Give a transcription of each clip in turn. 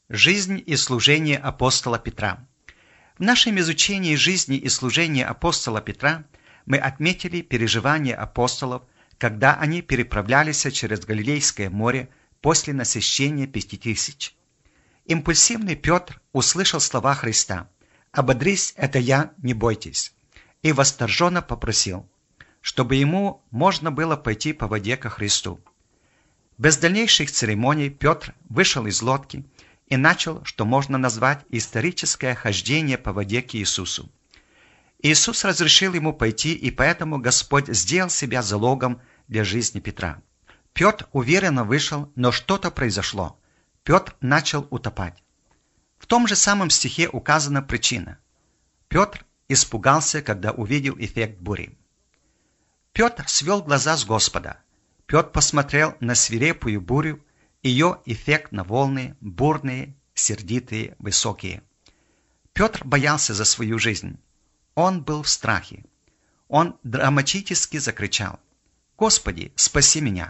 Жизнь и служение апостола Петра. В нашем изучении жизни и служения апостола Петра мы отметили переживания апостолов, когда они переправлялись через Галилейское море после насыщения 5000. Импульсивный Петр услышал слова Христа: «Ободрись, это я, не бойтесь», и восторженно попросил, чтобы ему можно было пойти по воде ко Христу. Без дальнейших церемоний Петр вышел из лодки и начал, что можно назвать, историческое хождение по воде к Иисусу. Иисус разрешил ему пойти, и поэтому Господь сделал себя залогом для жизни Петра. Петр уверенно вышел, но что-то произошло. Петр начал утопать. В том же самом стихе указана причина. Петр испугался, когда увидел эффект бури. Петр свел глаза с Господа. Петр посмотрел на свирепую бурю, ее эффект на волны, бурные, сердитые, высокие. Петр боялся за свою жизнь. Он был в страхе. Он драматически закричал: «Господи, спаси меня!»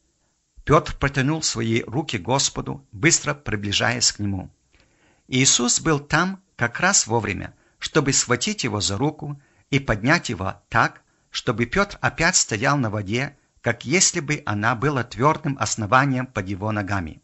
Петр протянул свои руки Господу, быстро приближаясь к Нему. Иисус был там как раз вовремя, чтобы схватить его за руку и поднять его так, чтобы Петр опять стоял на воде, как если бы она была твердым основанием под его ногами.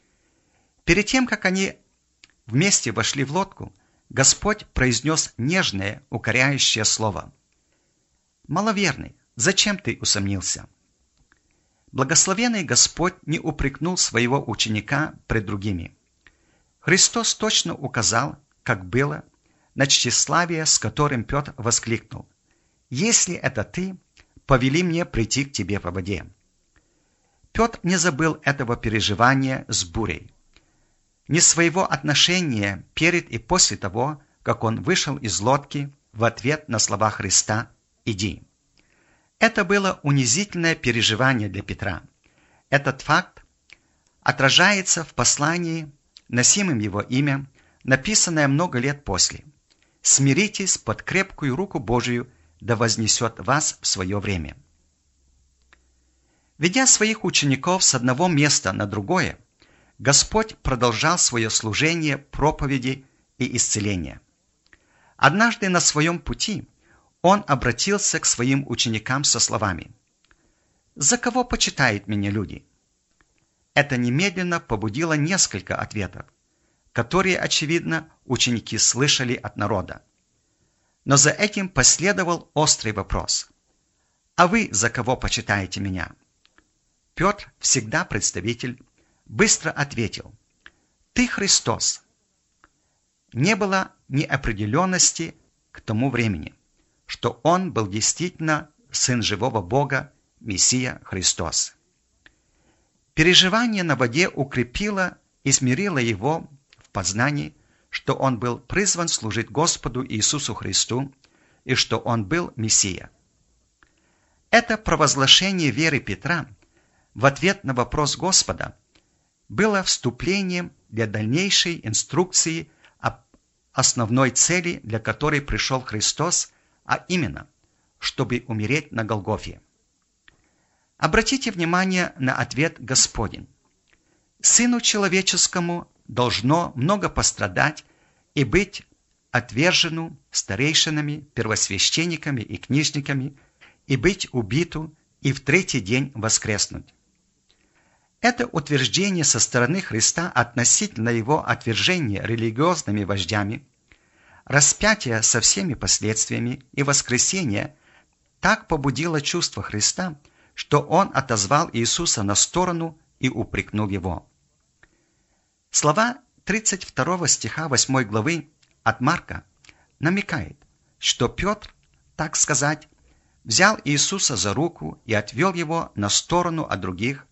Перед тем, как они вместе вошли в лодку, Господь произнес нежное, укоряющее слово: «Маловерный, зачем ты усомнился?» Благословенный Господь не упрекнул своего ученика пред другими. Христос точно указал, как было, на тщеславие, с которым Петр воскликнул: «Если это ты, повели мне прийти к тебе по воде». Петр не забыл этого переживания с бурей, ни своего отношения перед и после того, как он вышел из лодки в ответ на слова Христа: «Иди». Это было унизительное переживание для Петра. Этот факт отражается в послании, носимом его имя, написанное много лет после: «Смиритесь под крепкую руку Божию, да вознесет вас в свое время». Ведя своих учеников с одного места на другое, Господь продолжал свое служение проповеди и исцеления. Однажды на своем пути Он обратился к своим ученикам со словами: «За кого почитают меня люди?» Это немедленно побудило несколько ответов, которые, очевидно, ученики слышали от народа. Но за этим последовал острый вопрос: «А вы за кого почитаете меня?» Петр, всегда представитель, быстро ответил: «Ты Христос». Не было неопределенности к тому времени, что он был действительно Сын живого Бога, Мессия Христос. Переживание на воде укрепило и смирило его в познании, что он был призван служить Господу Иисусу Христу и что он был Мессия. Это провозглашение веры Петра в ответ на вопрос Господа было вступлением для дальнейшей инструкции об основной цели, для которой пришел Христос, а именно, чтобы умереть на Голгофе. Обратите внимание на ответ Господень: «Сыну человеческому должно много пострадать и быть отвержену старейшинами, первосвященниками и книжниками, и быть убиту, и в третий день воскреснуть». Это утверждение со стороны Христа относительно его отвержения религиозными вождями, распятия со всеми последствиями и воскресения так побудило чувство Христа, что он отозвал Иисуса на сторону и упрекнул его. Слова 32 стиха 8 главы от Марка намекает, что Петр, так сказать, взял Иисуса за руку и отвел его на сторону от других,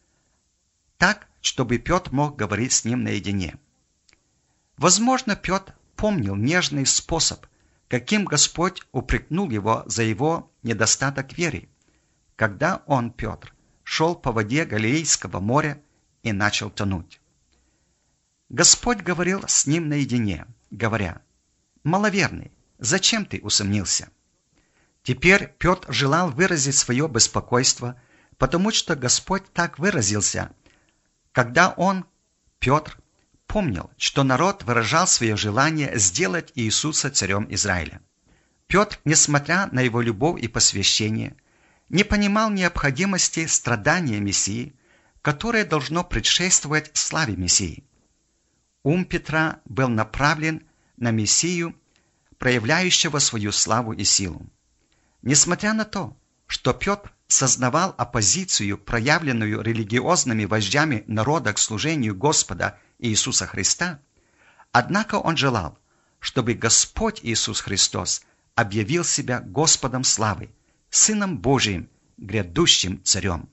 так, чтобы Петр мог говорить с ним наедине. Возможно, Петр помнил нежный способ, каким Господь упрекнул его за его недостаток веры, когда он, Петр, шел по воде Галилейского моря и начал тонуть. Господь говорил с ним наедине, говоря: «Маловерный, зачем ты усомнился?» Теперь Петр желал выразить свое беспокойство, потому что Господь так выразился, когда он, Петр, помнил, что народ выражал свое желание сделать Иисуса царем Израиля. Петр, несмотря на его любовь и посвящение, не понимал необходимости страдания Мессии, которое должно предшествовать славе Мессии. Ум Петра был направлен на Мессию, проявляющего свою славу и силу. Несмотря на то, что Петр сознавал оппозицию, проявленную религиозными вождями народа к служению Господа Иисуса Христа, однако он желал, чтобы Господь Иисус Христос объявил себя Господом славы, Сыном Божиим, грядущим царем.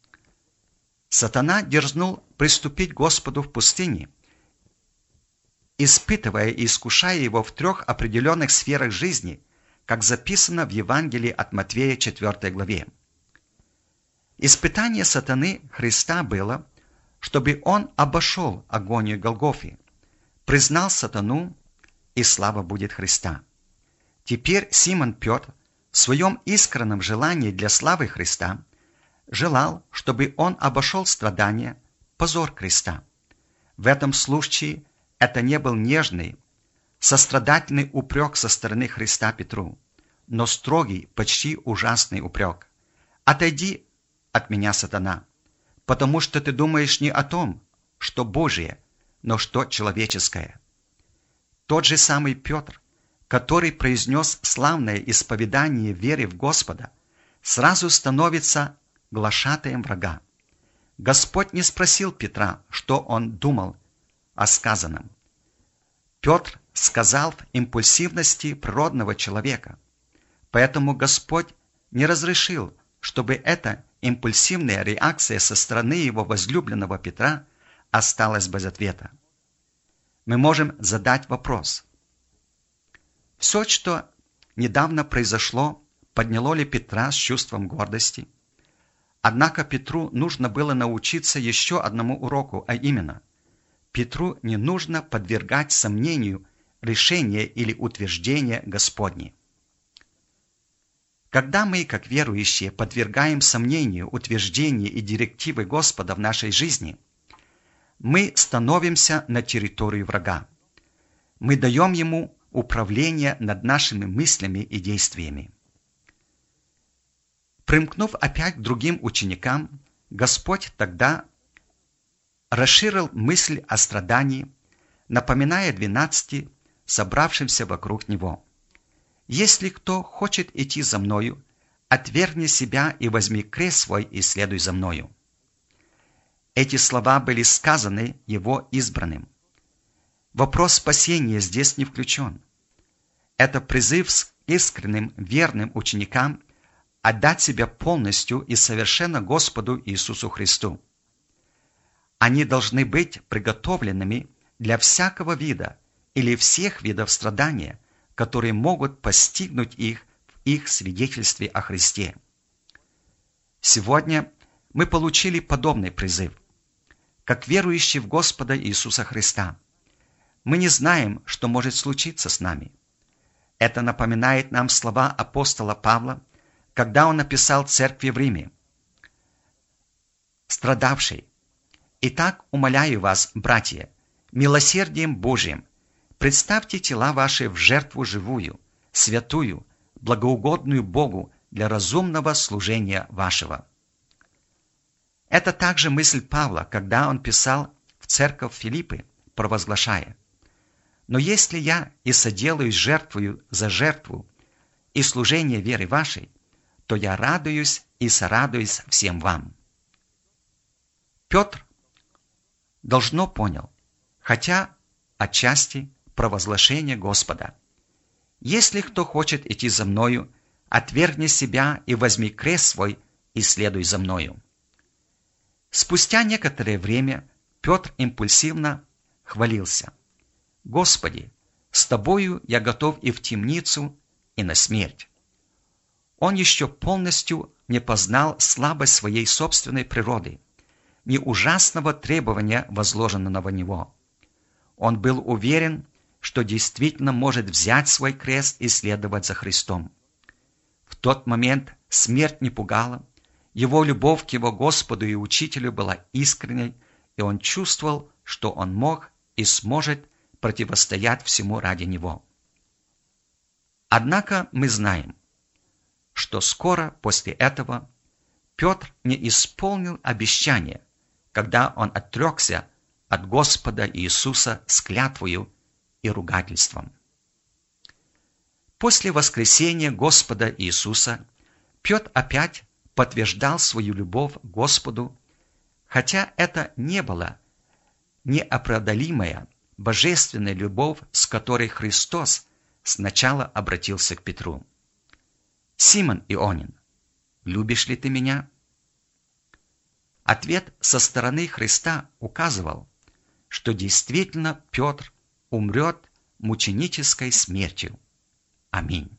Сатана дерзнул приступить к Господу в пустыне, испытывая и искушая его в 3 определенных сферах жизни, как записано в Евангелии от Матфея 4 главе. Испытание сатаны Христа было, чтобы он обошел агонию Голгофы, признал сатану, и слава будет Христа. Теперь Симон Петр в своем искреннем желании для славы Христа желал, чтобы он обошел страдания, позор креста. В этом случае это не был нежный, сострадательный упрек со стороны Христа Петру, но строгий, почти ужасный упрек. «Отойди от меня, сатана, потому что ты думаешь не о том, что Божие, но что человеческое». Тот же самый Петр, который произнес славное исповедание веры в Господа, сразу становится глашатаем врага. Господь не спросил Петра, что он думал о сказанном. Петр сказал в импульсивности природного человека, поэтому Господь не разрешил, чтобы эта импульсивная реакция со стороны его возлюбленного Петра осталась без ответа. Мы можем задать вопрос. Все, что недавно произошло, подняло ли Петра с чувством гордости? Однако Петру нужно было научиться еще одному уроку, а именно, Петру не нужно подвергать сомнению решение или утверждение Господне. Когда мы, как верующие, подвергаем сомнению утверждения и директивы Господа в нашей жизни, мы становимся на территорию врага. Мы даем ему управление над нашими мыслями и действиями. Примкнув опять к другим ученикам, Господь тогда расширил мысль о страдании, напоминая 12 собравшимся вокруг Него. «Если кто хочет идти за Мною, отвергни себя и возьми крест свой и следуй за Мною». Эти слова были сказаны Его избранным. Вопрос спасения здесь не включен. Это призыв с искренним, верным ученикам отдать себя полностью и совершенно Господу Иисусу Христу. Они должны быть приготовленными для всякого вида или всех видов страдания, которые могут постигнуть их в их свидетельстве о Христе. Сегодня мы получили подобный призыв. Как верующие в Господа Иисуса Христа, мы не знаем, что может случиться с нами. Это напоминает нам слова апостола Павла, когда он написал церкви в Риме: «Страдавший, итак, умоляю вас, братья, милосердием Божиим, представьте тела ваши в жертву живую, святую, благоугодную Богу для разумного служения вашего». Это также мысль Павла, когда он писал в церковь Филиппы, провозглашая: «Но если я и соделаюсь жертвою за жертву и служение веры вашей, то я радуюсь и сорадуюсь всем вам». Петр должно понял, хотя отчасти провозглашение Господа: «Если кто хочет идти за Мною, отвергни себя и возьми крест свой и следуй за Мною». Спустя некоторое время Петр импульсивно хвалился: «Господи, с Тобою я готов и в темницу, и на смерть». Он еще полностью не познал слабость своей собственной природы, ни ужасного требования, возложенного на него. Он был уверен, что действительно может взять свой крест и следовать за Христом. В тот момент смерть не пугала, его любовь к его Господу и Учителю была искренней, и он чувствовал, что он мог и сможет противостоять всему ради Него. Однако мы знаем, что скоро после этого Петр не исполнил обещание, когда он отрекся от Господа Иисуса с клятвою и ругательством. После воскресения Господа Иисуса Петр опять подтверждал свою любовь к Господу, хотя это не была неопределимая божественная любовь, с которой Христос сначала обратился к Петру. «Симон Ионин, любишь ли ты меня?» Ответ со стороны Христа указывал, что действительно Петр умрет мученической смертью. Аминь.